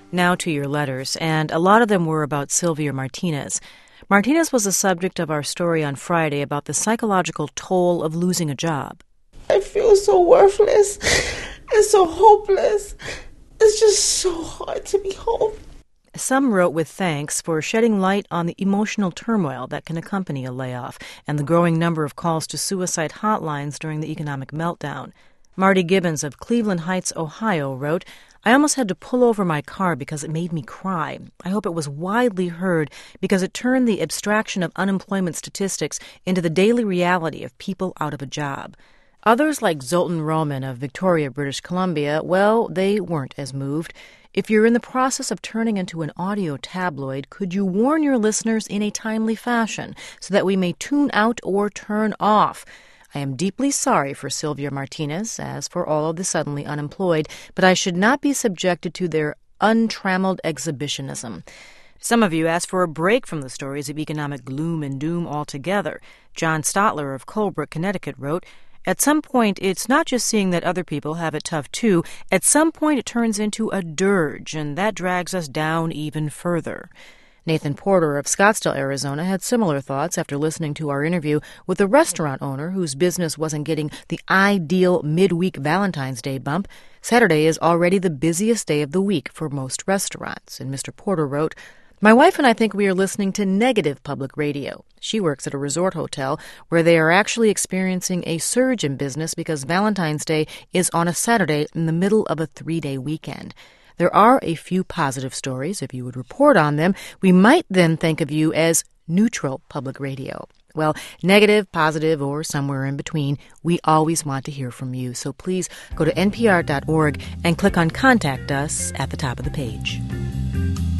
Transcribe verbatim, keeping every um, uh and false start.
Now to your letters, and a lot of them were about Sylvia Martinez. Martinez was the subject of our story on Friday about the psychological toll of losing a job. I feel so worthless and so hopeless. It's just so hard to be home. Some wrote with thanks for shedding light on the emotional turmoil that can accompany a layoff and the growing number of calls to suicide hotlines during the economic meltdown. Marty Gibbons of Cleveland Heights, Ohio, wrote, I almost had to pull over my car because it made me cry. I hope it was widely heard because it turned the abstraction of unemployment statistics into the daily reality of people out of a job. Others, like Zoltan Roman of Victoria, British Columbia, well, they weren't as moved. If you're in the process of turning into an audio tabloid, could you warn your listeners in a timely fashion so that we may tune out or turn off? I am deeply sorry for Sylvia Martinez, as for all of the suddenly unemployed, but I should not be subjected to their untrammeled exhibitionism. Some of you asked for a break from the stories of economic gloom and doom altogether. John Stotler of Colebrook, Connecticut, wrote, At some point, it's not just seeing that other people have it tough too. At some point, it turns into a dirge, and that drags us down even further. Nathan Porter of Scottsdale, Arizona, had similar thoughts after listening to our interview with a restaurant owner whose business wasn't getting the ideal midweek Valentine's Day bump. Saturday is already the busiest day of the week for most restaurants. And Mister Porter wrote, My wife and I think we are listening to negative public radio. She works at a resort hotel where they are actually experiencing a surge in business because Valentine's Day is on a Saturday in the middle of a three-day weekend. There are a few positive stories. If you would report on them, we might then think of you as neutral public radio. Well, negative, positive, or somewhere in between, we always want to hear from you. So please go to N P R dot org and click on Contact Us at the top of the page.